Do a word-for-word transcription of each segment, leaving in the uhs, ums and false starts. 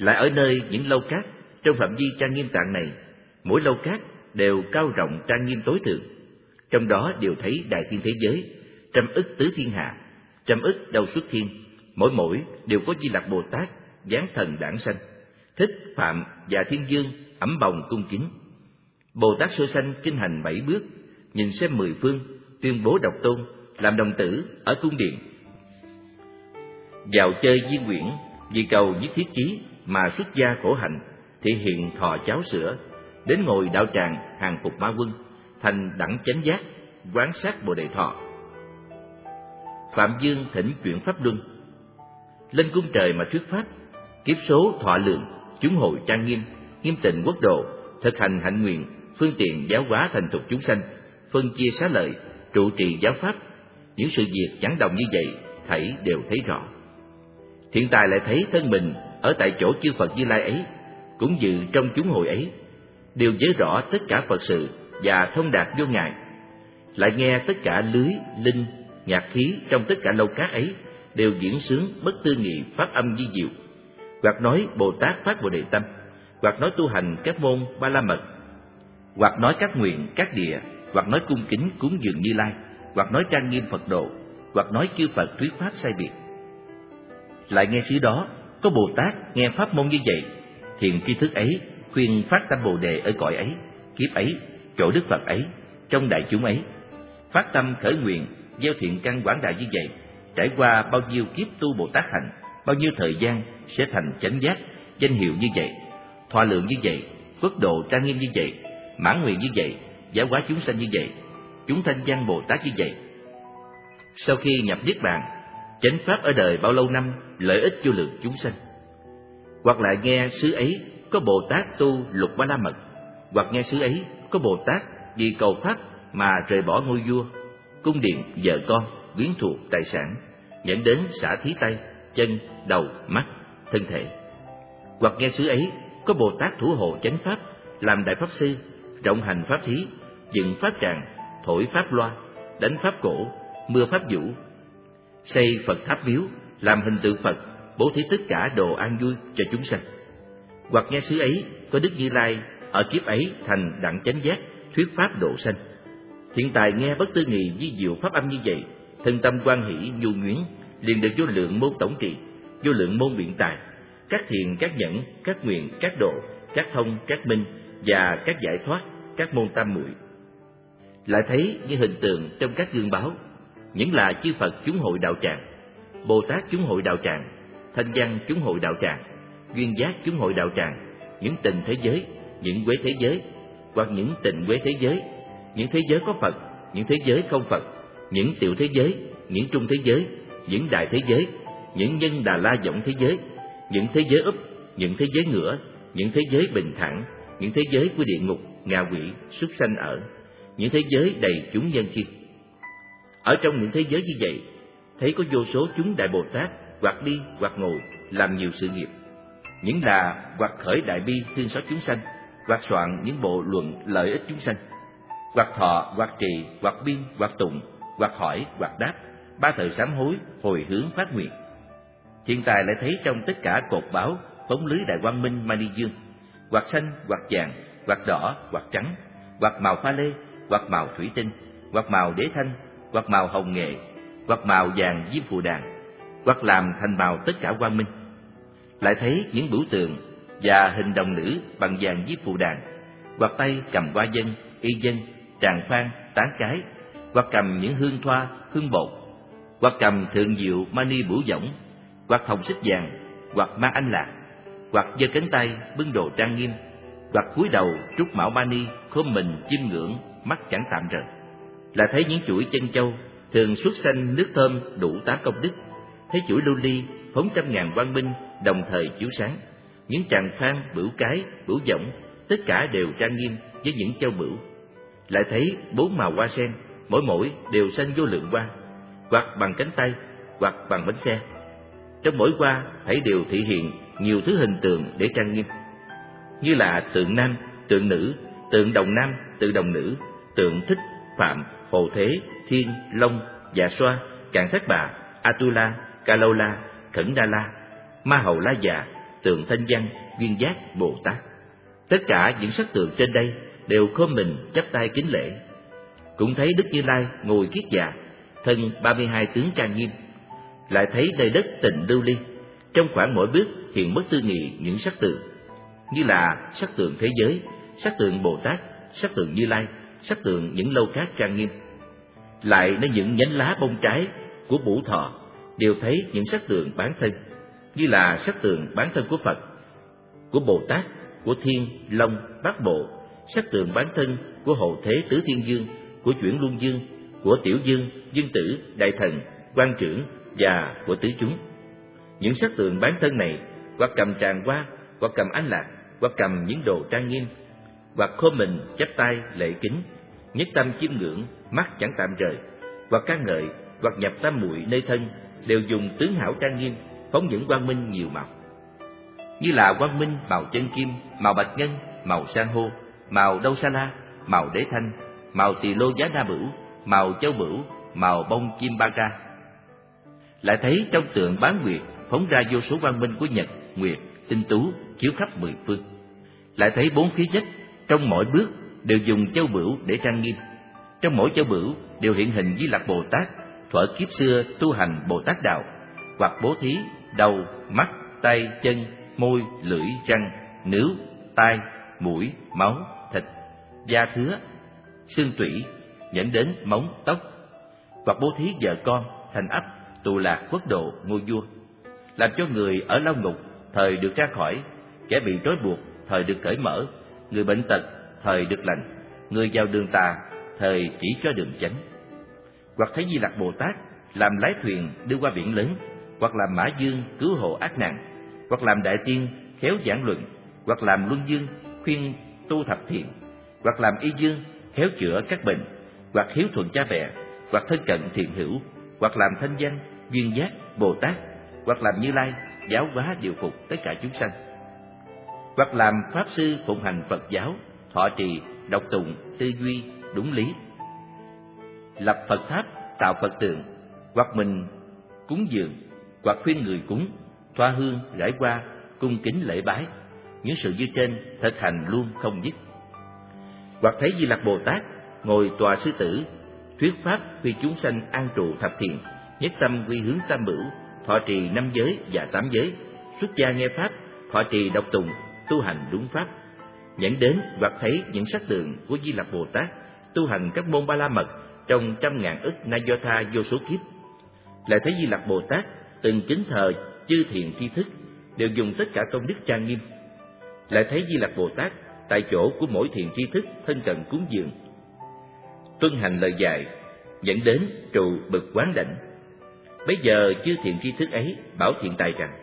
Lại ở nơi những lâu cát trong phạm vi trang nghiêm tạng này, mỗi lâu cát đều cao rộng trang nghiêm tối thượng, trong đó đều thấy đại thiên thế giới, trăm ức tứ thiên hạ, trăm ức đâu xuất thiên, mỗi mỗi đều có Di Lặc Bồ Tát giáng thần đản sanh, Thích, Phạm và Thiên Dương ẵm bồng cung kính. Bồ Tát sơ sanh kinh hành bảy bước, nhìn xem mười phương, tuyên bố độc tôn, làm đồng tử ở cung điện. Vào chơi viên quyển, vì cầu nhất thiết chí mà xuất gia khổ hạnh, thị hiện thọ cháo sữa, đến ngồi đạo tràng hàng phục ma quân, thành đẳng chánh giác, quán sát Bồ Đề Thọ. Phạm Dương thỉnh chuyển pháp luân, lên cung trời mà thuyết pháp, kiếp số thọ lượng, chúng hội trang nghiêm, nghiêm tịnh quốc độ, thực hành hạnh nguyện, phương tiện giáo hóa thành tục chúng sanh, phân chia xá lợi, trụ trì giáo pháp. Những sự việc chẳng đồng như vậy, thảy đều thấy rõ. Hiện tại lại thấy thân mình ở tại chỗ chư Phật Như Lai ấy, cũng dự trong chúng hội ấy, đều nhớ rõ tất cả Phật sự và thông đạt vô ngại. Lại nghe tất cả lưới, linh, nhạc khí trong tất cả lâu cát ấy đều diễn sướng bất tư nghị pháp âm di diệu, hoặc nói Bồ Tát phát Bồ Đề tâm, hoặc nói tu hành các môn Ba La Mật, hoặc nói các nguyện, các địa, hoặc nói cung kính cúng dường Như Lai, hoặc nói trang nghiêm Phật độ, hoặc nói chư Phật thuyết pháp sai biệt. Lại nghe xứ đó có Bồ Tát nghe pháp môn như vậy, thiền tri thức ấy khuyên phát tâm Bồ Đề ở cõi ấy, kiếp ấy, chỗ Đức Phật ấy, trong đại chúng ấy, phát tâm khởi nguyện gieo thiện căn quảng đại như vậy, trải qua bao nhiêu kiếp tu Bồ Tát hạnh, bao nhiêu thời gian sẽ thành chánh giác, danh hiệu như vậy, thọ lượng như vậy, quốc độ trang nghiêm như vậy, mãn nguyện như vậy, giáo hóa chúng sanh như vậy, chúng thanh văn Bồ Tát như vậy. Sau khi nhập niết bàn, chánh pháp ở đời bao lâu năm, lợi ích vô lượng chúng sanh. Hoặc lại nghe xứ ấy có Bồ Tát tu lục Ba La Mật, hoặc nghe xứ ấy có Bồ Tát vì cầu pháp mà rời bỏ ngôi vua, cung điện, vợ con, quyến thuộc, tài sản, dẫn đến xả thí tay, chân, đầu, mắt, thân thể. Hoặc nghe xứ ấy có Bồ Tát thủ hộ chánh pháp, làm đại pháp sư, rộng hành pháp thí, dựng pháp tràng, thổi pháp loa, đánh pháp cổ, mưa pháp vũ, xây Phật tháp miếu, làm hình tượng Phật, bố thí tất cả đồ an vui cho chúng sanh. Hoặc nghe xứ ấy có Đức Như Lai ở kiếp ấy thành đẳng chánh giác, thuyết pháp độ sanh. Hiện tại nghe bất tư nghị di diệu pháp âm như vậy, thân tâm quan hỷ nhu nhuyến, liền được vô lượng môn tổng trị, vô lượng môn biện tài, các thiền, các nhẫn, các nguyện, các độ, các thông, các minh và các giải thoát, các môn tam muội. Lại thấy như hình tượng trong các gương báo, những là chư Phật chúng hội đạo tràng, Bồ Tát chúng hội đạo tràng, thanh văn chúng hội đạo tràng, duyên giác chúng hội đạo tràng, những tình thế giới, những quế thế giới, hoặc những tình quế thế giới, những thế giới có Phật, những thế giới không Phật, những tiểu thế giới, những trung thế giới, những đại thế giới, những nhân Đà La võng thế giới, những thế giới úp, những thế giới ngửa, những thế giới bình thản, những thế giới của địa ngục, ngạ quỷ, súc sanh ở, những thế giới đầy chúng nhân thiên. Ở trong những thế giới như vậy, thấy có vô số chúng đại Bồ Tát hoặc đi hoặc ngồi làm nhiều sự nghiệp, những là hoặc khởi đại bi thương xót chúng sanh, hoặc soạn những bộ luận lợi ích chúng sanh, hoặc thọ, hoặc trì, hoặc biên, hoặc tụng, hoặc hỏi, hoặc đáp, ba thời sám hối, hồi hướng phát nguyện. Hiện tại lại thấy trong tất cả cột báo phóng lưới đại quang minh mani dương, hoặc xanh, hoặc vàng, hoặc đỏ, hoặc trắng, hoặc màu pha lê, hoặc màu thủy tinh, hoặc màu đế thanh, hoặc màu hồng nghệ, hoặc màu vàng diêm phù đàn, hoặc làm thành màu tất cả quang minh. Lại thấy những biểu tượng và hình đồng nữ bằng vàng diêm phù đàn, hoặc tay cầm hoa dân, y dân, tràng phan, tán cái, hoặc cầm những hương thoa, hương bột, hoặc cầm thượng diệu mani bửu võng, hoặc thòng xích vàng, hoặc mang anh lạc, hoặc giơ cánh tay bưng đồ trang nghiêm, hoặc cúi đầu trúc mão mani, khom mình chiêm ngưỡng, mắt chẳng tạm rời. Là thấy những chuỗi chân châu thường xuất sanh nước thơm đủ tám công đức, thấy chuỗi lưu ly phóng trăm ngàn quang minh đồng thời chiếu sáng, những tràng phan, bửu cái, bửu võng tất cả đều trang nghiêm với những châu bửu. Lại thấy bốn màu hoa sen, mỗi mỗi đều xanh vô lượng hoa, hoặc bằng cánh tay, hoặc bằng bánh xe. Trong mỗi hoa hãy đều thị hiện nhiều thứ hình tượng để trang nghiêm, như là tượng nam, tượng nữ, tượng đồng nam, tượng đồng nữ, tượng Thích, Phạm, Hồ Thế, Thiên, Long, Dạ Xoa, Càn Thất Bà, Atula, Ca Lâu La, Khẩn Đa La, Ma Hầu La Già, tượng Thanh Văn, Duyên Giác, Bồ Tát. Tất cả những sắc tượng trên đây đều khom mình chắp tay kính lễ. Cũng thấy Đức Như Lai ngồi kiết già, thân ba mươi hai tướng trang nghiêm. Lại thấy nơi đất tịnh lưu ly, trong khoảng mỗi bước hiện bất tư nghị những sắc tượng, như là sắc tượng thế giới, sắc tượng Bồ Tát, sắc tượng Như Lai, sắc tượng những lâu cát trang nghiêm. Lại nơi những nhánh lá bông trái của Bủ Thọ đều thấy những sắc tượng bán thân, như là sắc tượng bán thân của Phật, của Bồ Tát, của Thiên, Long, Bát Bộ, sắc tượng bán thân của Hộ Thế Tứ Thiên Dương, của Chuyển Luân Dương, của Tiểu Dương, Dương Tử, Đại Thần, Quan Trưởng và của tứ chúng. Những sắc tượng bán thân này hoặc cầm tràng hoa, hoặc cầm ánh lạc, hoặc cầm những đồ trang nghiêm, hoặc khom mình chắp tay lễ kính, nhất tâm chiêm ngưỡng, mắt chẳng tạm rời, hoặc ca ngợi, hoặc nhập tam muội nơi thân, đều dùng tướng hảo trang nghiêm, phóng những quang minh nhiều màu, như là quang minh màu chân kim, màu bạch ngân, màu san hô, màu đâu sa la, màu đế thanh, màu tỳ lô giá na bửu, màu châu bửu, màu bông kim ba ca. Lại thấy trong tượng bán nguyệt phóng ra vô số quang minh của nhật, nguyệt, tinh tú chiếu khắp mười phương. Lại thấy bốn khí chất trong mỗi bước đều dùng châu bửu để trang nghiêm. Trong mỗi châu bửu đều hiện hình Di Lặc Bồ Tát thuở kiếp xưa tu hành Bồ Tát đạo, hoặc bố thí đầu, mắt, tay, chân, môi, lưỡi, răng, nướu, tai, mũi, máu, thịt, da thứa, xương tủy, dẫn đến móng, tóc, hoặc bố thí vợ con, thành ấp, tù lạc, quốc độ, ngôi vua, làm cho người ở lao ngục thời được ra khỏi, kẻ bị trói buộc thời được cởi mở, người bệnh tật thời được lành, người vào đường tà thời chỉ cho đường chánh. Hoặc thấy Di Lặc Bồ Tát làm lái thuyền đưa qua biển lớn, hoặc làm mã dương cứu hộ ác nạn, hoặc làm đại tiên khéo giảng luận, hoặc làm luân dương khuyên tu thập thiện, hoặc làm y dương khéo chữa các bệnh, hoặc hiếu thuận cha mẹ, hoặc thân cận thiện hữu, hoặc làm Thanh Văn, Duyên Giác, Bồ Tát, hoặc làm Như Lai giáo hóa điều phục tất cả chúng sanh, hoặc làm pháp sư phụng hành Phật giáo, thọ trì, đọc tụng, tư duy, đúng lý, lập Phật tháp, tạo Phật tượng, hoặc mình cúng dường, hoặc khuyên người cúng, thoa hương, rải hoa, cung kính lễ bái. Những sự như trên thực hành luôn không dứt. Hoặc thấy Di Lặc Bồ Tát ngồi tòa sư tử, thuyết pháp vì chúng sanh an trụ thập thiện, nhất tâm quy hướng tam bửu, thọ trì năm giới và tám giới, xuất gia nghe pháp, thọ trì đọc tụng, tu hành đúng pháp. Dẫn đến hoặc thấy những sắc tượng của Di Lặc Bồ Tát tu hành các môn ba la mật trong trăm ngàn ức na do tha vô số kiếp. Lại thấy Di Lặc Bồ Tát từng kính thờ chư thiện tri thức, đều dùng tất cả công đức trang nghiêm. Lại thấy Di Lặc Bồ Tát tại chỗ của mỗi thiện tri thức thân cận cúng dường, tuân hành lời dạy, dẫn đến trụ bực quán đảnh. Bây giờ chư thiện tri thức ấy bảo thiện tài rằng: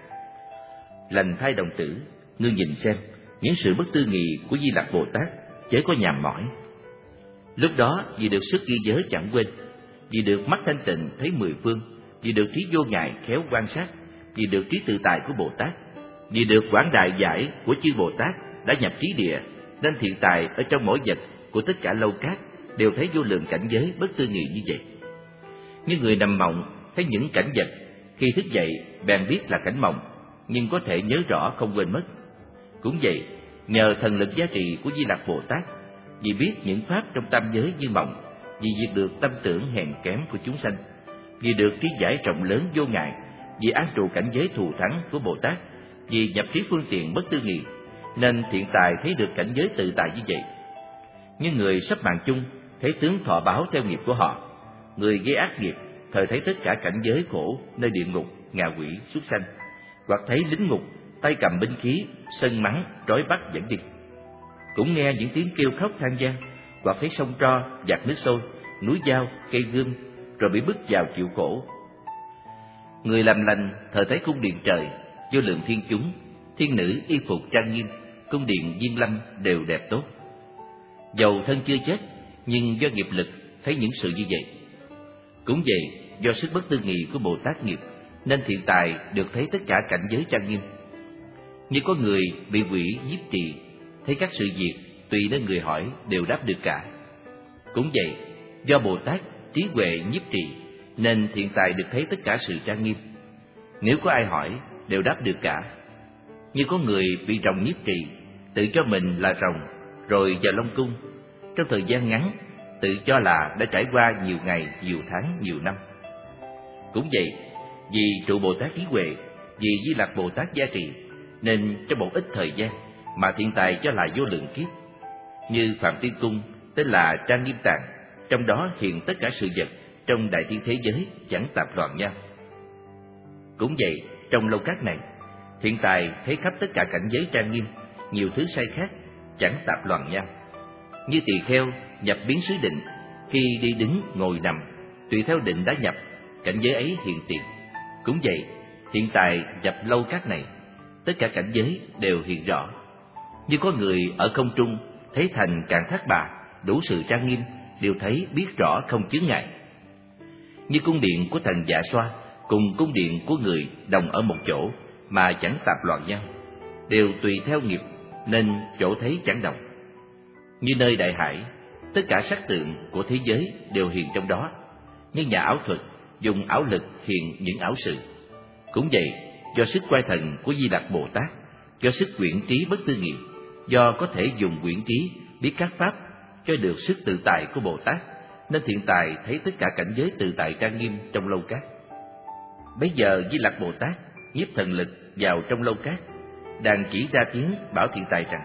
lành thai đồng tử, ngươi nhìn xem những sự bất tư nghị của Di Lặc Bồ Tát, chớ có nhàm mỏi. Lúc đó vì được sức ghi giới chẳng quên, vì được mắt thanh tịnh thấy mười phương, vì được trí vô ngại khéo quan sát, vì được trí tự tại của Bồ Tát, vì được quảng đại giải của chư Bồ Tát đã nhập trí địa, nên thiện tài ở trong mỗi vật của tất cả lâu cát đều thấy vô lượng cảnh giới bất tư nghị như vậy. Như người nằm mộng thấy những cảnh vật, khi thức dậy bèn biết là cảnh mộng, nhưng có thể nhớ rõ không quên mất. Cũng vậy, nhờ thần lực giá trị của Di Lặc Bồ Tát, vì biết những pháp trong tam giới như mộng, vì diệt được tâm tưởng hèn kém của chúng sanh, vì được trí giải rộng lớn vô ngại, vì an trụ cảnh giới thù thắng của Bồ Tát, vì nhập trí phương tiện bất tư nghị, nên thiện tài thấy được cảnh giới tự tại như vậy. Như người sắp mạng chung thấy tướng thọ báo theo nghiệp của họ, người gây ác nghiệp thời thấy tất cả cảnh giới khổ nơi địa ngục, ngạ quỷ, súc sanh, hoặc thấy lính ngục tay cầm binh khí sân mắng trói bắt dẫn đi. Cũng nghe những tiếng kêu khóc than vang, hoặc thấy sông tro giạt nước sôi, núi dao cây gươm, rồi bị bức vào chịu khổ. Người làm lành thời thấy cung điện trời vô lượng thiên chúng, thiên nữ y phục trang nghiêm, cung điện viên lâm đều đẹp tốt. Dầu thân chưa chết, nhưng do nghiệp lực thấy những sự như vậy. Cũng vậy, do sức bất tư nghị của Bồ Tát nghiệp, nên thiện tài được thấy tất cả cảnh giới trang nghiêm. Như có người bị quỷ nhiếp trì, thấy các sự việc tùy nơi người hỏi đều đáp được cả. Cũng vậy, do Bồ Tát trí huệ nhiếp trì, nên thiện tài được thấy tất cả sự trang nghiêm. Nếu có ai hỏi đều đáp được cả. Như có người bị rồng nhiếp trì, tự cho mình là rồng, rồi vào Long Cung. Trong thời gian ngắn, tự cho là đã trải qua nhiều ngày, nhiều tháng, nhiều năm. Cũng vậy, vì trụ Bồ Tát trí huệ, vì Di Lặc Bồ Tát gia trì, nên trong một ít thời gian mà thiện tài cho là vô lượng kiếp. Như Phạm Tiên Cung tên là Trang Nghiêm Tạng, trong đó hiện tất cả sự vật trong đại thiên thế giới chẳng tạp loạn nhau. Cũng vậy, trong lâu cát này, thiện tài thấy khắp tất cả cảnh giới trang nghiêm, nhiều thứ sai khác chẳng tạp loạn nhau. Như tỳ kheo nhập biến xứ định, khi đi đứng ngồi nằm, tùy theo định đã nhập, cảnh giới ấy hiện tiền. Cũng vậy, thiện tài nhập lâu cát này, tất cả cảnh giới đều hiện rõ. Như có người ở không trung thấy thành Cạn Thác Bà đủ sự trang nghiêm, đều thấy biết rõ không chướng ngại. Như cung điện của thần Dạ Xoa cùng cung điện của người đồng ở một chỗ mà chẳng tạp loạn nhau, đều tùy theo nghiệp nên chỗ thấy chẳng đồng. Như nơi đại hải, tất cả sắc tượng của thế giới đều hiện trong đó. Như nhà ảo thuật dùng ảo lực hiện những ảo sự. Cũng vậy, do sức quay thần của Di Lặc Bồ Tát, do sức quyển trí bất tư nghị, do có thể dùng quyển trí biết các pháp, cho được sức tự tại của Bồ Tát, nên thiện tài thấy tất cả cảnh giới tự tại trang nghiêm trong lâu cát. Bấy giờ Di Lặc Bồ Tát nhiếp thần lực vào trong lâu cát, đang chỉ ra tiếng bảo thiện tài rằng: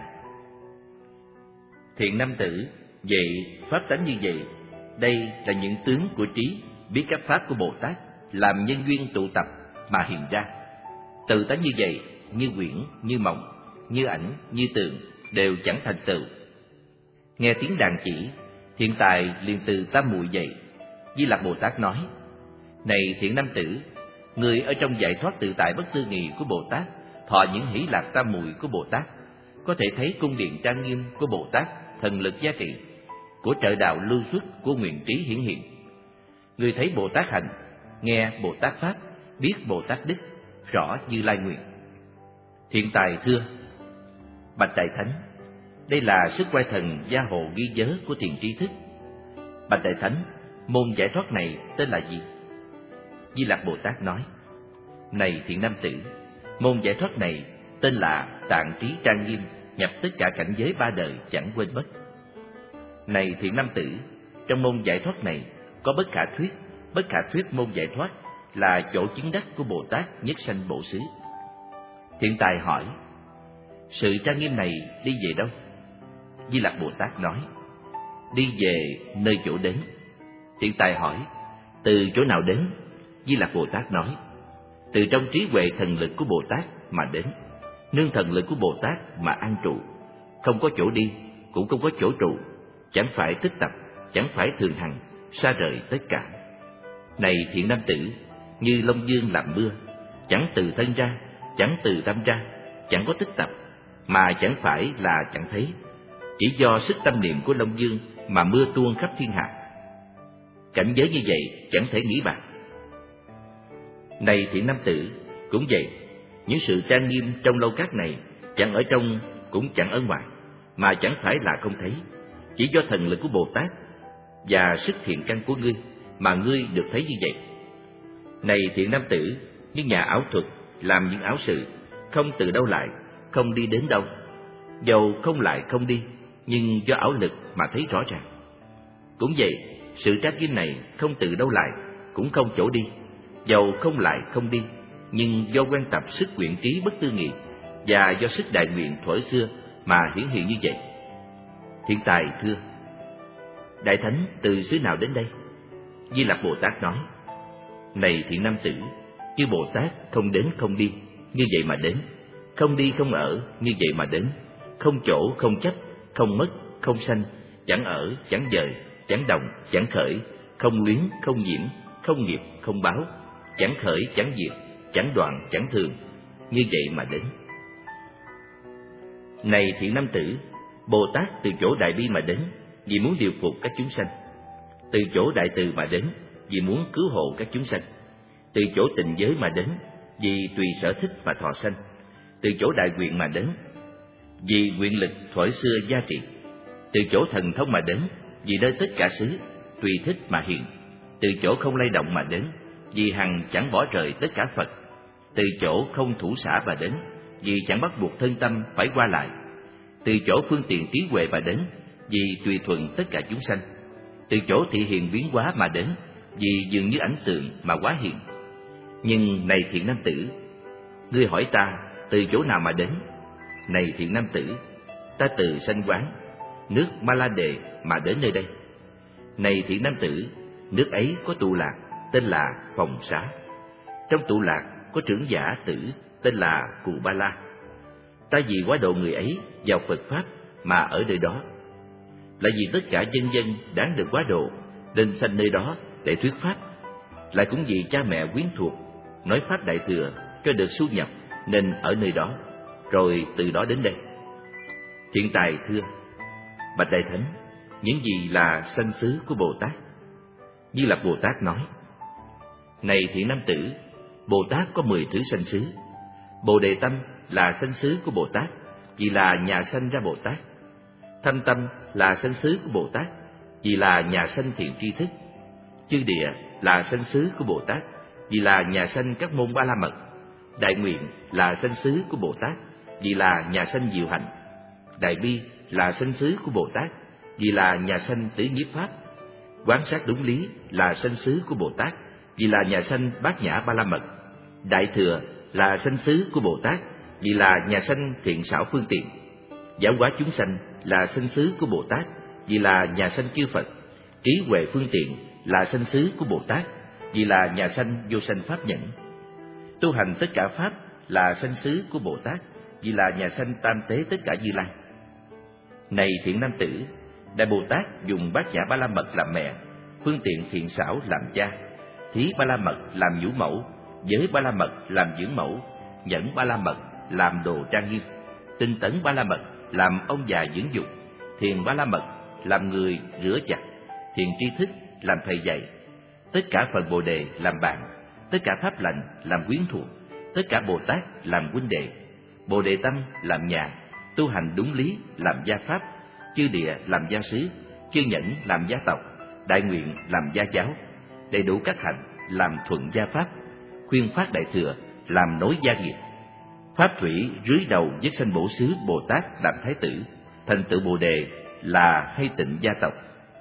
Thiện nam tử, vậy pháp tánh như vậy, đây là những tướng của trí biết các pháp của Bồ Tát làm nhân duyên tụ tập mà hiện ra. Tự tánh như vậy, như quyển, như mộng, như ảnh, như tượng, đều chẳng thành tựu. Nghe tiếng đàn chỉ, thiện tài liền từ tam muội dậy. Di Lặc Bồ Tát nói: Này thiện nam tử, người ở trong giải thoát tự tại bất tư nghị của Bồ Tát, thọ những hỷ lạc tam muội của Bồ Tát, có thể thấy cung điện trang nghiêm của Bồ Tát, thần lực gia trị, của trợ đạo lưu xuất của nguyện trí hiển hiện. Người thấy Bồ Tát hành, nghe Bồ Tát pháp, biết Bồ Tát đức, rõ như lai nguyện. Thiện tài thưa: Bạch Đại Thánh, đây là sức quay thần gia hộ ghi nhớ của thiền trí thức. Bạch Đại Thánh, môn giải thoát này tên là gì? Di Lặc Bồ Tát nói: Này thiện nam tử, môn giải thoát này tên là Tạng trí trang nghiêm, nhập tất cả cảnh giới ba đời chẳng quên mất. Này thiện nam tử, trong môn giải thoát này có bất khả thuyết. Bất khả thuyết môn giải thoát là chỗ chứng đắc của Bồ Tát nhất sanh bổ xứ. Thiện tài hỏi: Sự trang nghiêm này đi về đâu? Di Lặc Bồ Tát nói: Đi về nơi chỗ đến. Thiện tài hỏi: Từ chỗ nào đến? Di Lặc Bồ Tát nói: Từ trong trí huệ thần lực của Bồ Tát mà đến, nương thần lực của Bồ Tát mà an trụ, không có chỗ đi, cũng không có chỗ trụ, chẳng phải tích tập, chẳng phải thường hằng, xa rời tất cả. Này thiện nam tử, như Long Dương làm mưa, chẳng từ thân ra, chẳng từ tâm ra, chẳng có tích tập, mà chẳng phải là chẳng thấy, chỉ do sức tâm niệm của Long Dương mà mưa tuôn khắp thiên hạ. Cảnh giới như vậy chẳng thể nghĩ bàn. Này thiện nam tử, cũng vậy, những sự trang nghiêm trong lâu cát này chẳng ở trong cũng chẳng ở ngoài, mà chẳng phải là không thấy, chỉ do thần lực của Bồ Tát và sức thiện căn của ngươi mà ngươi được thấy như vậy. Này thiện nam tử, như nhà ảo thuật làm những ảo sự, không từ đâu lại, không đi đến đâu, dầu không lại không đi, nhưng do ảo lực mà thấy rõ ràng. Cũng vậy, sự trang nghiêm này không từ đâu lại, cũng không chỗ đi, dầu không lại không đi, nhưng do quen tập sức quyển trí bất tư nghị và do sức đại nguyện thuở xưa mà hiển hiện như vậy. Thiện tài thưa: Đại Thánh từ xứ nào đến đây? Di Lặc Bồ Tát nói: Này thiện nam tử, chư Bồ Tát không đến không đi, như vậy mà đến, không đi không ở, như vậy mà đến, không chỗ không chấp, không mất, không sanh, chẳng ở, chẳng dời, chẳng động, chẳng khởi, không luyến, không nhiễm, không nghiệp, không báo, chẳng khởi, chẳng diệt, chẳng đoạn, chẳng thường, như vậy mà đến. Này thiện nam tử, Bồ Tát từ chỗ đại bi mà đến, vì muốn điều phục các chúng sanh. Từ chỗ đại từ mà đến, vì muốn cứu hộ các chúng sanh. Từ chỗ tịnh giới mà đến, vì tùy sở thích mà thọ sanh. Từ chỗ đại nguyện mà đến, vì nguyện lực thuở xưa gia trị. Từ chỗ thần thông mà đến, vì nơi tất cả xứ, tùy thích mà hiện. Từ chỗ không lay động mà đến, vì hằng chẳng bỏ rời tất cả Phật. Từ chỗ không thủ xả mà đến, vì chẳng bắt buộc thân tâm phải qua lại. Từ chỗ phương tiện trí huệ mà đến, vì tùy thuận tất cả chúng sanh. Từ chỗ thị hiện biến hóa mà đến, vì dường như ảnh tượng mà hóa hiện. Nhưng này thiện nam tử, ngươi hỏi ta từ chỗ nào mà đến? Này thiện nam tử, ta từ sanh quán, nước Ma La Đề mà đến nơi đây. Này thiện nam tử, nước ấy có tụ lạc tên là Phòng Xá. Trong tụ lạc có trưởng giả tử tên là Cù Ba La. Ta vì quá độ người ấy vào Phật Pháp mà ở nơi đó. Là vì tất cả dân dân đáng được quá độ nên sanh nơi đó để thuyết Pháp. Lại cũng vì cha mẹ quyến thuộc nói Pháp Đại Thừa cho được su nhập nên ở nơi đó, rồi từ đó đến đây. Thiện tài thưa: Bạch Đại Thánh, những gì là sanh xứ của Bồ Tát? Như Lạc Bồ Tát nói: Này thiện nam tử, Bồ Tát có mười thứ sanh xứ. Bồ Đề Tâm là sanh xứ của Bồ Tát, vì là nhà sanh ra Bồ Tát. Thanh Tâm là sanh xứ của Bồ Tát, vì là nhà sanh thiện tri thức. Chư Địa là sanh xứ của Bồ Tát, vì là nhà sanh các môn Ba La Mật. Đại Nguyện là sanh xứ của Bồ Tát, vì là nhà sanh diệu hạnh. Đại Bi là sanh xứ của Bồ Tát, vì là nhà sanh tứ nhiếp pháp. Quán sát đúng lý là sanh xứ của Bồ Tát, vì là nhà sanh bát nhã Ba La Mật. Đại Thừa là sanh xứ của Bồ Tát, vì là nhà sanh thiện xảo phương tiện. Giáo hóa chúng sanh là sanh xứ của Bồ Tát, vì là nhà sanh chư Phật. Trí huệ phương tiện là sanh xứ của Bồ Tát, vì là nhà sanh vô sanh pháp nhẫn. Tu hành tất cả pháp là sanh xứ của Bồ Tát, vì là nhà sanh tam tế tất cả Như Lai. Này thiện nam tử, Đại Bồ Tát dùng bát nhã Ba La Mật làm mẹ, phương tiện thiện xảo làm cha, thí Ba La Mật làm nhũ mẫu, giới Ba La Mật làm dưỡng mẫu, nhẫn Ba La Mật làm đồ trang nghiêm, tinh tấn Ba La Mật làm ông già dưỡng dục, thiền Ba La Mật làm người rửa chặt, thiền tri thức làm thầy dạy, tất cả phần Bồ Đề làm bạn, tất cả pháp lành làm quyến thuộc, tất cả Bồ Tát làm huynh đệ. Bồ Đề Tâm làm nhà, tu hành đúng lý làm gia pháp, chư Địa làm gia sứ, chư Nhẫn làm gia tộc, Đại Nguyện làm gia giáo, đầy đủ các hạnh làm thuận gia pháp, khuyên phát Đại Thừa làm nối gia nghiệp. Pháp thủy rưới đầu nhất sanh bổ xứ Bồ Tát làm thái tử, thành tựu Bồ Đề là hay tịnh gia tộc.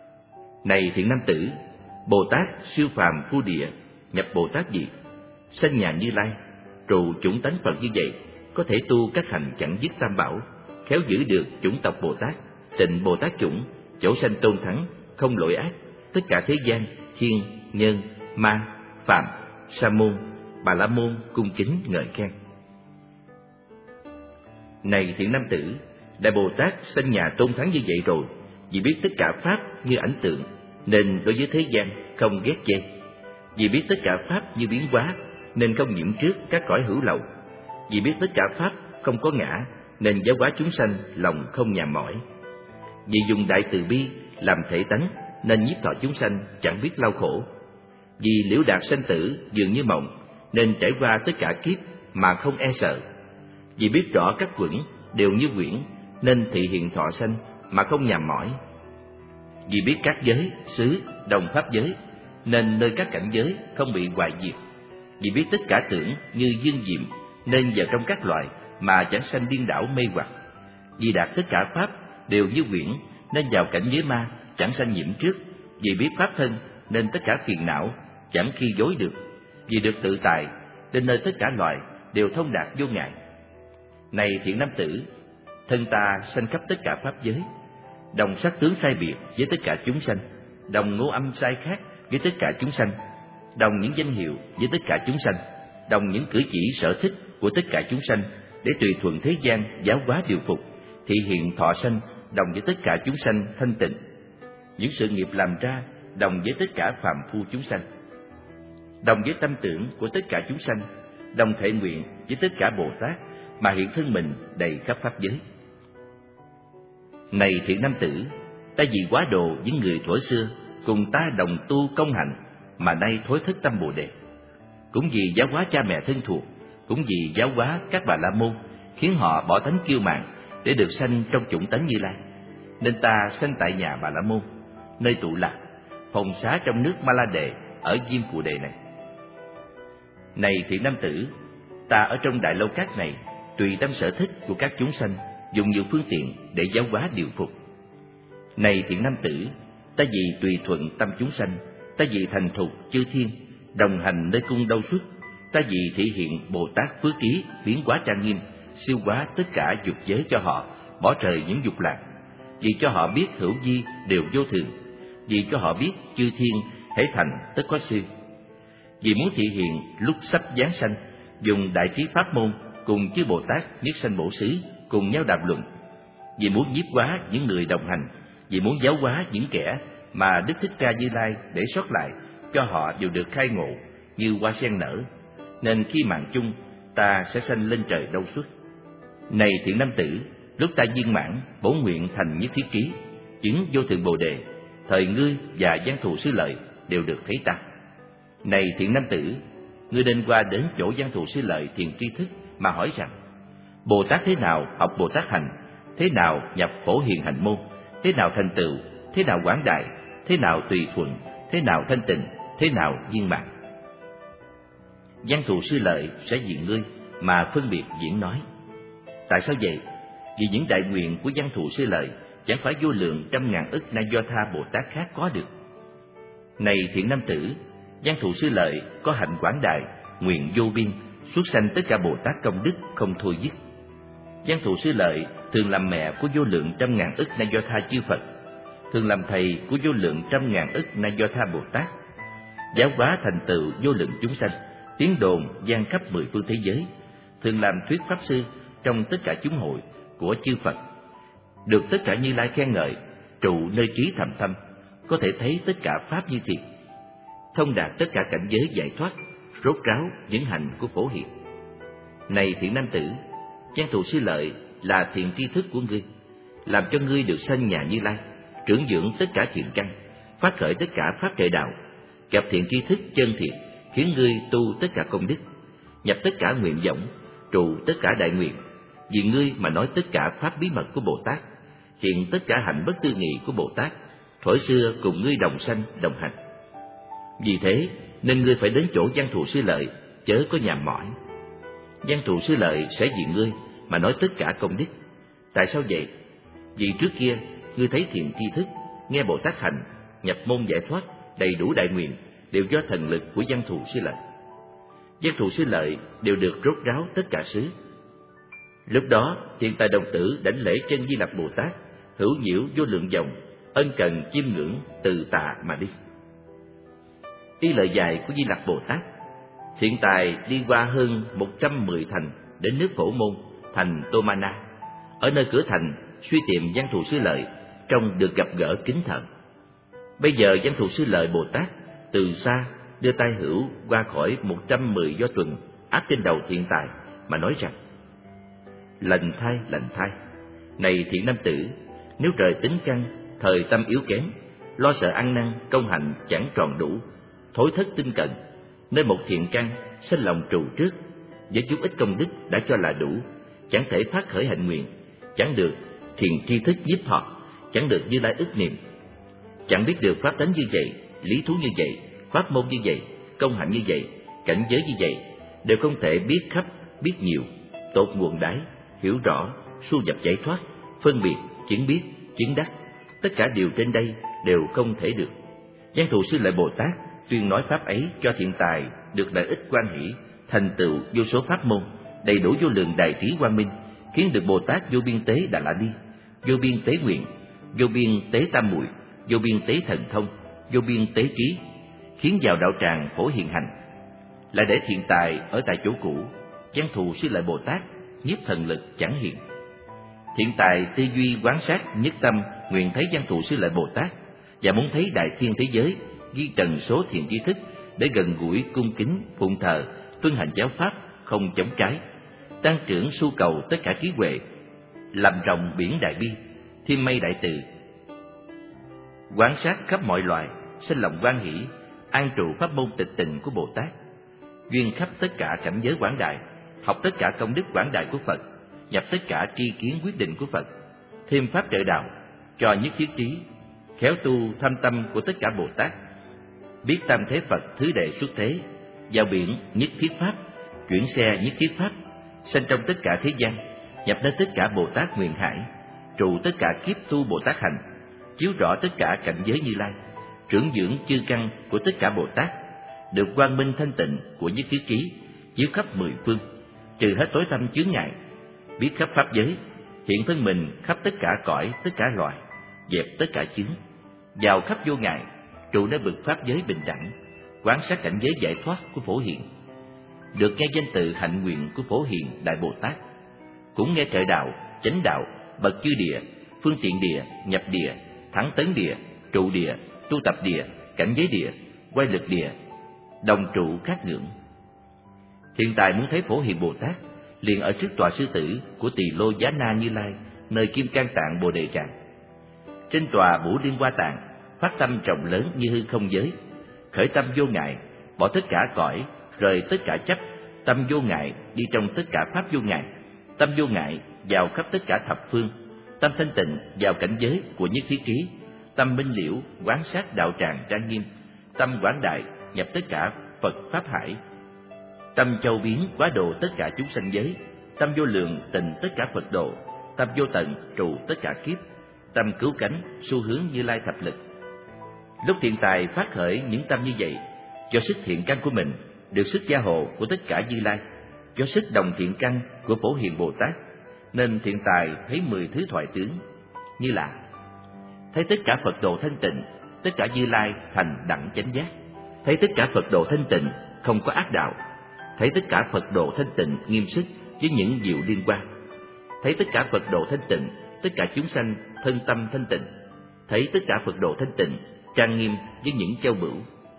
Này thiện nam tử, Bồ Tát siêu phàm phu địa, nhập Bồ Tát diệt, sanh nhà Như Lai, trụ chủng tánh Phật như vậy, có thể tu các hành chẳng dứt tam bảo, khéo giữ được chủng tộc Bồ Tát, tịnh Bồ Tát chủng, chỗ sanh tôn thắng, không lỗi ác, tất cả thế gian, thiên, nhân, ma, phạm, sa môn, bà la môn cung kính ngợi khen. Này thiện nam tử, Đại Bồ Tát sanh nhà tôn thắng như vậy rồi, vì biết tất cả pháp như ảnh tượng, nên đối với thế gian không ghét chê. Vì biết tất cả pháp như biến hóa, nên không nhiễm trước các cõi hữu lậu. Vì biết tất cả pháp không có ngã, nên giáo hóa chúng sanh lòng không nhàm mỏi. Vì dùng đại từ bi làm thể tánh, nên nhiếp thọ chúng sanh chẳng biết đau khổ. Vì liễu đạt sanh tử dường như mộng, nên trải qua tất cả kiếp mà không e sợ. Vì biết rõ các quẩn đều như quyển, nên thị hiện thọ sanh mà không nhàm mỏi. Vì biết các giới, xứ, đồng pháp giới, nên nơi các cảnh giới không bị hoại diệt. Vì biết tất cả tưởng như dương diệm, nên vào trong các loại mà chẳng sanh điên đảo mê hoặc. Vì đạt tất cả pháp đều như quyển, nên vào cảnh giới ma chẳng sanh nhiễm trước. Vì biết pháp thân, nên tất cả phiền não chẳng khi dối được. Vì được tự tại, nên nơi tất cả loại đều thông đạt vô ngại. Này thiện nam tử, thân ta sanh khắp tất cả pháp giới, đồng sắc tướng sai biệt với tất cả chúng sanh, đồng ngũ âm sai khác với tất cả chúng sanh, đồng những danh hiệu với tất cả chúng sanh, đồng những cử chỉ sở thích của tất cả chúng sanh, để tùy thuận thế gian giáo hóa điều phục, thị hiện thọ sanh đồng với tất cả chúng sanh thanh tịnh. Những sự nghiệp làm ra đồng với tất cả phàm phu chúng sanh, đồng với tâm tưởng của tất cả chúng sanh, đồng thể nguyện với tất cả Bồ Tát mà hiện thân mình đầy khắp pháp giới. Này thiện nam tử, ta vì quá độ những người thuở xưa cùng ta đồng tu công hạnh mà nay thối thất tâm Bồ Đề, cũng vì giáo hóa cha mẹ thân thuộc, cũng vì giáo hóa các bà la môn, khiến họ bỏ tánh kiêu mạn để được sanh trong chủng tánh Như Lai, nên ta sanh tại nhà Bà La Môn, nơi tụ lạc, phòng xá trong nước Ma La Đề ở Diêm Phù Đề này. Này thiện nam tử, ta ở trong đại lâu cát này, tùy tâm sở thích của các chúng sanh, dùng nhiều phương tiện để giáo hóa điều phục. Này thiện nam tử, ta vì tùy thuận tâm chúng sanh, ta vì thành thục chư thiên, đồng hành nơi cung đâu xuất, ta vì thể hiện Bồ Tát phước trí biến hóa trang nghiêm, siêu hóa tất cả dục giới cho họ, bỏ rời những dục lạc, vì cho họ biết hữu vi đều vô thường, vì cho họ biết chư thiên hễ thành tất có sư, vì muốn thể hiện lúc sắp giáng sanh, dùng đại trí pháp môn cùng chư Bồ Tát nhất sanh bổ xứ cùng nhau đàm luận, vì muốn nhiếp hóa những người đồng hành, vì muốn giáo hóa những kẻ mà Đức Thích Ca Như Lai để sót lại, cho họ đều được khai ngộ như hoa sen nở, nên khi mạng chung ta sẽ sanh lên trời đâu xuất. Này thiện nam tử, lúc ta viên mãn bổn nguyện thành nhất thiết trí, chứng vô thượng bồ đề, thời ngươi và Giang Thù Sư Lợi đều được thấy ta. Này thiện nam tử, ngươi nên qua đến chỗ Giang Thù Sư Lợi thiền tri thức mà hỏi rằng: Bồ Tát thế nào học Bồ Tát hành, thế nào nhập Phổ Hiền hành môn, thế nào thành tựu, thế nào quảng đại, thế nào tùy thuận, thế nào thanh tịnh, thế nào viên mãn. Giang Thù Sư Lợi sẽ vì ngươi mà phân biệt diễn nói. Tại sao vậy? Vì những đại nguyện của Giang Thù Sư Lợi chẳng phải vô lượng trăm ngàn ức Na Do Tha Bồ Tát khác có được. Này thiện nam tử, Giang Thù Sư Lợi có hạnh quảng đại, nguyện vô biên, xuất sanh tất cả Bồ Tát công đức không thôi dứt. Giang Thù Sư Lợi thường làm mẹ của vô lượng trăm ngàn ức Na Do Tha chư Phật, thường làm thầy của vô lượng trăm ngàn ức Na Do Tha Bồ Tát, giáo hóa thành tựu vô lượng chúng sanh, tiếng đồn vang khắp mười phương thế giới, thường làm thuyết pháp sư trong tất cả chúng hội của chư Phật, được tất cả Như Lai khen ngợi, trụ nơi trí thầm thâm, có thể thấy tất cả pháp như thiệt, thông đạt tất cả cảnh giới giải thoát, rốt ráo những hành của Phổ Hiền. Này thiện nam tử, Giang Thù Sư Lợi là thiện tri thức của ngươi, làm cho ngươi được sanh nhà Như Lai, trưởng dưỡng tất cả thiện căn, phát khởi tất cả pháp tuệ đạo, gặp thiện tri thức chân thiện, khiến ngươi tu tất cả công đức, nhập tất cả nguyện vọng, trụ tất cả đại nguyện, vì ngươi mà nói tất cả pháp bí mật của Bồ Tát, hiện tất cả hạnh bất tư nghị của Bồ Tát, thuở xưa cùng ngươi đồng sanh đồng hành. Vì thế nên ngươi phải đến chỗ Giang Thù Sư Lợi, chớ có nhàm mỏi. Giang Thù Sư Lợi sẽ vì ngươi mà nói tất cả công đức. Tại sao vậy? Vì trước kia ngươi thấy thiện tri thức, nghe Bồ Tát hành, nhập môn giải thoát, đầy đủ đại nguyện, đều do thần lực của Giang Thù Sư Lợi. Giang Thù Sư Lợi đều được rốt ráo tất cả xứ. Lúc đó thiện tài đồng tử đảnh lễ chân Di Lặc Bồ Tát, hữu nhiễu vô lượng dòng, ân cần chiêm ngưỡng từ tạ mà đi. Y lời dài của Di Lặc Bồ Tát, thiện tài đi qua hơn một trăm mười thành đến nước Phổ Môn, thành Tô Ma Na. Ở nơi cửa thành suy tìm Giang Thù Sư Lợi, trông được gặp gỡ kính thờ. Bây giờ Giang Thù Sư Lợi Bồ Tát từ xa đưa tay hữu qua khỏi một trăm mười do tuần áp trên đầu thiện tài mà nói rằng: Lành thai, lành thai, này thiện nam tử, nếu trời tính căn, thời tâm yếu kém, lo sợ ăn năn công hạnh chẳng tròn đủ, thối thất tinh cận, nên một thiện căn sinh lòng trù trước, với chút ít công đức đã cho là đủ, chẳng thể phát khởi hạnh nguyện, chẳng được thiền tri thức nhiếp thọ, chẳng được Như Lai ức niệm, chẳng biết được pháp tánh như vậy, lý thú như vậy, pháp môn như vậy, công hạnh như vậy, cảnh giới như vậy, đều không thể biết khắp, biết nhiều, tột nguồn đáy, hiểu rõ, su nhập giải thoát, phân biệt, chứng biết, chứng đắc, tất cả điều trên đây đều không thể được. Giang Thù Sư Lợi Bồ Tát tuyên nói pháp ấy cho thiện tài được lợi ích quan hỷ, thành tựu vô số pháp môn, đầy đủ vô lượng đại trí quang minh, khiến được Bồ Tát vô biên tế Đà La Ni, vô biên tế nguyện, vô biên tế tam muội, vô biên tế thần thông, vô biên tế trí, khiến vào đạo tràng Phổ Hiền hành. Lại để thiện tài ở tại chỗ cũ, Giang Thù Sư Lợi Bồ Tát nhiếp thần lực chẳng hiện. Thiện tài tư duy quán sát nhất tâm, nguyện thấy Giang Thù Sư Lợi Bồ Tát và muốn thấy đại thiên thế giới ghi trần số thiện tri thức, để gần gũi cung kính phụng thờ, tuân hành giáo pháp không chống trái, tăng trưởng su cầu tất cả trí huệ, làm rộng biển đại bi, thiên mây đại từ, quán sát khắp mọi loài, sinh lòng hoan hỷ, an trụ pháp môn tịch tình của Bồ Tát, duyên khắp tất cả cảnh giới quảng đại, học tất cả công đức quảng đại của Phật, nhập tất cả tri kiến quyết định của Phật, thêm pháp trợ đạo, cho nhất thiết trí, khéo tu thâm tâm của tất cả Bồ Tát, biết tam thế Phật thứ đệ xuất thế, vào biển nhất thiết pháp, chuyển xe nhất thiết pháp, sanh trong tất cả thế gian, nhập đến tất cả Bồ Tát nguyện hải, trụ tất cả kiếp tu Bồ Tát hành, chiếu rõ tất cả cảnh giới Như Lai, trưởng dưỡng chư căn của tất cả Bồ Tát, được quang minh thanh tịnh của nhất thiết trí, chiếu khắp mười phương, trừ hết tối tăm chướng ngại, biết khắp pháp giới, hiện thân mình khắp tất cả cõi, tất cả loài, dẹp tất cả chướng, vào khắp vô ngại, trụ nơi bậc pháp giới bình đẳng, quán sát cảnh giới giải thoát của Phổ Hiền, được nghe danh tự hạnh nguyện của Phổ Hiền Đại Bồ Tát, cũng nghe trợ đạo, chánh đạo, bậc chư địa, phương tiện địa, nhập địa, thắng tấn địa, trụ địa, tu tập địa, cảnh giới địa, quay lực địa, đồng trụ khác ngưỡng. Hiện tại muốn thấy Phổ Hiền Bồ Tát, liền ở trước tòa sư tử của Tỳ Lô Giá Na Như Lai, nơi Kim Cang Tạng Bồ Đề Tràng. Trên tòa Bủ Liên Hoa Tạng, phát tâm rộng lớn như hư không giới, khởi tâm vô ngại, bỏ tất cả cõi, rời tất cả chấp, tâm vô ngại đi trong tất cả pháp vô ngại, tâm vô ngại vào khắp tất cả thập phương, tâm thanh tịnh vào cảnh giới của nhất thiết trí, tâm minh liễu quán sát đạo tràng trang nghiêm, tâm quảng đại nhập tất cả Phật pháp hải, tâm châu biến quá độ tất cả chúng sanh giới, tâm vô lượng tịnh tất cả Phật độ, tâm vô tận trụ tất cả kiếp, tâm cứu cánh xu hướng Như Lai thập lực. Lúc hiện tại phát khởi những tâm như vậy, do sức thiện căn của mình, được sức gia hộ của tất cả Như Lai, do sức đồng thiện căn của Phổ Hiền Bồ Tát, nên hiện tại thấy mười thứ thoại tướng, như là thấy tất cả Phật độ thanh tịnh, tất cả Như Lai thành đẳng chánh giác, thấy tất cả Phật độ thanh tịnh không có ác đạo, thấy tất cả Phật độ thanh tịnh nghiêm sức với những diệu liên quan, thấy tất cả Phật độ thanh tịnh, tất cả chúng sanh thân tâm thanh tịnh, thấy tất cả Phật độ thanh tịnh trang nghiêm với những châu bửu,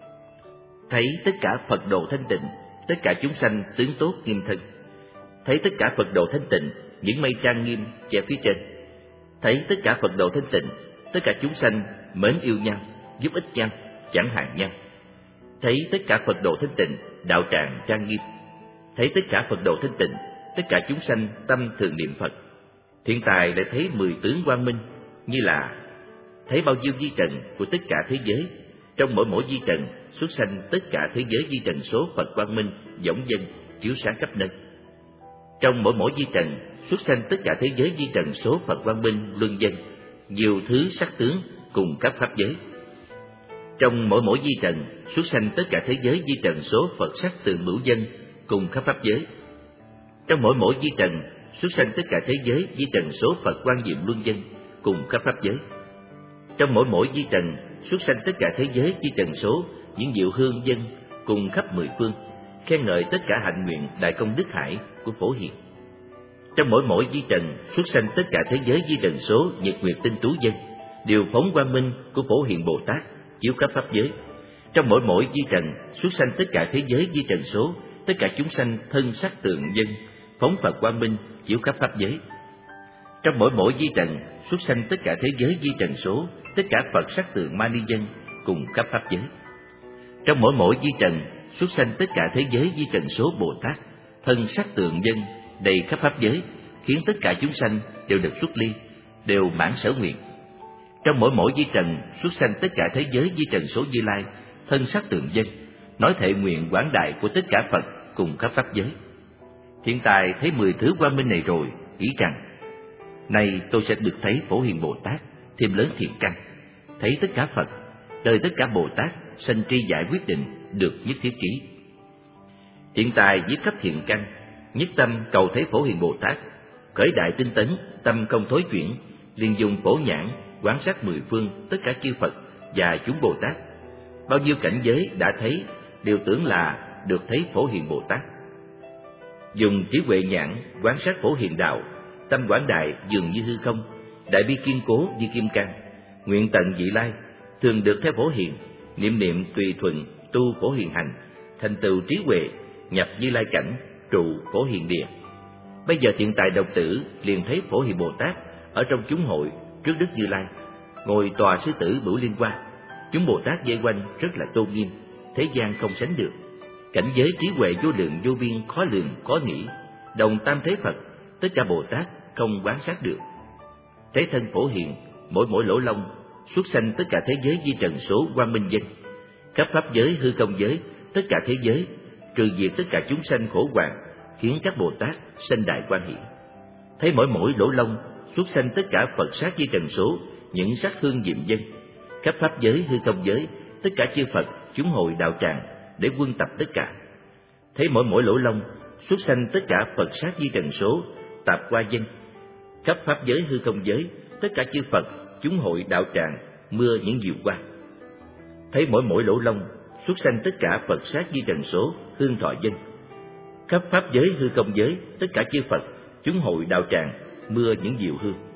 thấy tất cả Phật độ thanh tịnh, tất cả chúng sanh tướng tốt nghiêm thân, thấy tất cả Phật độ thanh tịnh những mây trang nghiêm che phía trên, thấy tất cả Phật độ thanh tịnh, tất cả chúng sanh mến yêu nhau, giúp ích nhau, chẳng hạn nhau, thấy tất cả Phật độ thanh tịnh đạo tràng trang nghiêm, thấy tất cả Phật độ thanh tịnh, tất cả chúng sanh tâm thường niệm Phật. Hiện tại lại thấy mười tướng quang minh, như là thấy bao nhiêu vi trần của tất cả thế giới, trong mỗi mỗi vi trần xuất sanh tất cả thế giới vi trần số Phật quang minh dõng dâng chiếu sáng khắp nơi. Trong mỗi mỗi vi trần xuất sanh tất cả thế giới vi trần số Phật quang minh luân dân, nhiều thứ sắc tướng cùng các pháp giới. Trong mỗi mỗi vi trần xuất sanh tất cả thế giới vi trần số Phật sắc tượng bửu dân cùng khắp pháp giới. Trong mỗi mỗi vi trần xuất sanh tất cả thế giới vi trần số Phật quang diệm luân dân cùng khắp pháp giới. Trong mỗi mỗi vi trần xuất sanh tất cả thế giới vi trần số những diệu hương dân cùng khắp mười phương, khen ngợi tất cả hạnh nguyện đại công đức hải của Phổ Hiền. Trong mỗi mỗi vi trần xuất sanh tất cả thế giới vi trần số nhật nguyệt tinh tú dân, điều phóng quang minh của Phổ Hiền Bồ Tát chiếu khắp pháp giới. Trong mỗi mỗi vi trần xuất sanh tất cả thế giới vi trần số, tất cả chúng sanh thân sắc tượng dân, phóng Phật quang minh chiếu khắp pháp giới. Trong mỗi mỗi vi trần xuất sanh tất cả thế giới vi trần số, tất cả Phật sắc tượng ma ni dân cùng khắp pháp giới. Trong mỗi mỗi vi trần xuất sanh tất cả thế giới vi trần số Bồ Tát, thân sắc tượng dân đầy khắp pháp giới, khiến tất cả chúng sanh đều được xuất ly, đều mãn sở nguyện. Trong mỗi mỗi vi trần xuất sanh tất cả thế giới vi trần số Như Lai, thân sắc tượng dân, nói thệ nguyện quảng đại của tất cả Phật cùng khắp pháp giới. Hiện tại thấy mười thứ quang minh này rồi, nghĩ rằng nay tôi sẽ được thấy Phổ Hiền Bồ Tát thêm lớn thiện căn, thấy tất cả Phật, đời tất cả Bồ Tát sanh tri giải quyết định được nhất thiết trí. Hiện tại với khắp thiện căn, nhất tâm cầu thấy Phổ Hiền Bồ Tát, khởi đại tinh tấn, tâm không thối chuyển, liền dùng phổ nhãn quán sát mười phương tất cả chư Phật và chúng Bồ Tát. Bao nhiêu cảnh giới đã thấy đều tưởng là được thấy Phổ Hiền Bồ Tát. Dùng trí huệ nhãn quán sát Phổ Hiền đạo, tâm quảng đại dường như hư không, đại bi kiên cố như kim cang, nguyện tận vị lai, thường được theo Phổ Hiền, niệm niệm tùy thuận tu Phổ Hiền hành, thành tựu trí huệ, nhập Như Lai cảnh, trụ Phổ Hiền địa. Bây giờ hiện tại độc tử liền thấy Phổ Hiền Bồ Tát ở trong chúng hội trước Đức Như Lai, ngồi tòa sư tử Bửu Liên Hoa, chúng Bồ Tát vây quanh rất là tôn nghiêm, thế gian không sánh được. Cảnh giới trí huệ vô lượng vô biên khó lường khó nghĩ, đồng tam thế Phật, tất cả Bồ Tát không quán sát được. Thấy thân Phổ Hiền, mỗi mỗi lỗ lông xuất sanh tất cả thế giới vi trần số quang minh dân, khắp pháp giới hư không giới, tất cả thế giới trừ diệt tất cả chúng sanh khổ hoạn, khiến các Bồ Tát sanh đại quan hỷ. Thấy mỗi mỗi lỗ lông xuất sanh tất cả Phật sát di trần số, những sắc hương diệm dân, khắp pháp giới hư không giới, tất cả chư Phật chúng hội đạo tràng để quân tập tất cả. Thấy mỗi mỗi lỗ lông xuất sanh tất cả Phật sát di trần số, tạp qua dân, khắp pháp giới hư không giới, tất cả chư Phật chúng hội đạo tràng mưa những diệu quang. Thấy mỗi mỗi lỗ lông xuất sanh tất cả Phật sát di trần số, hương thọ dân, khắp pháp giới hư không giới, tất cả chư Phật chúng hội đạo tràng mưa những diệu hương.